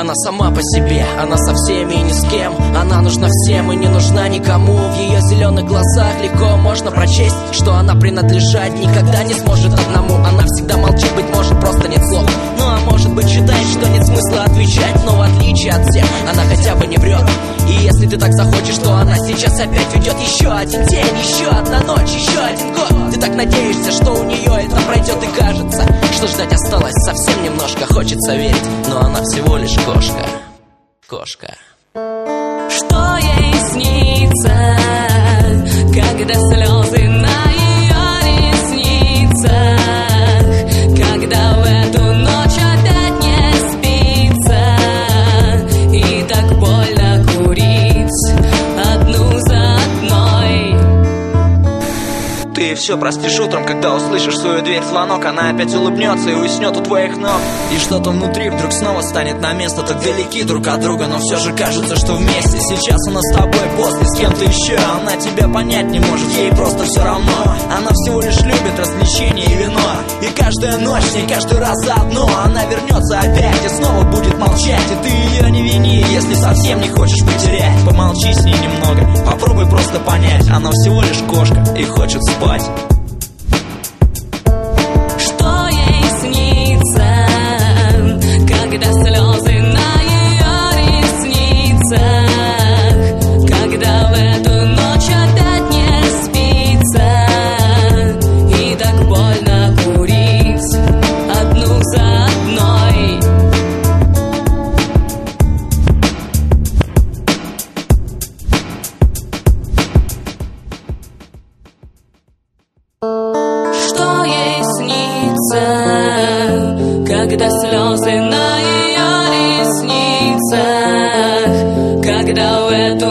Она сама по себе, она со всеми и ни с кем. Она нужна всем и не нужна никому. В ее зеленых глазах легко можно прочесть, что она принадлежать никогда не сможет одному. Она всегда молчит, быть может, просто нет слов. Ну а может быть, считает, что нет смысла отвечать. Но в отличие от всех, она хотя бы не врет. И если ты так захочешь, то она сейчас опять ведет. Еще один день, еще одна ночь, еще один год. Ты так надеешься, что у нее это пройдет. И кажется, что ждать осталось совсем немножко. Хочется верить, но она всего лишь кошка. Кошка. Что ей снится, когда слезы на ее ресницах, когда в эту ночь опять не спится, и так больно курить одну за одной. Ты все простишь утром, когда услышишь в свою дверь звонок. Она опять улыбнется и уснет у твоих ног. И что-то внутри вдруг снова станет на место. Так далеки друг от друга, но все же кажется, что вместе. Сейчас она с тобой, после с кем-то еще. Она тебя понять не может, ей просто все равно. Она всего лишь любит развлечения и вино. И каждая ночь, с ней каждый раз заодно. Она вернется опять и снова будет молчать. И ты ее не вини, если совсем не хочешь потерять. Помолчи с ней немного, попробуй просто понять. Она всего лишь кошка и хочет спать. Что ей снится, когда слезы на ее ресницах, когда в эту ночь опять не спится, и так больно курить одну за одной. Что ей снится, когда слезы на ее ресницах, когда в эту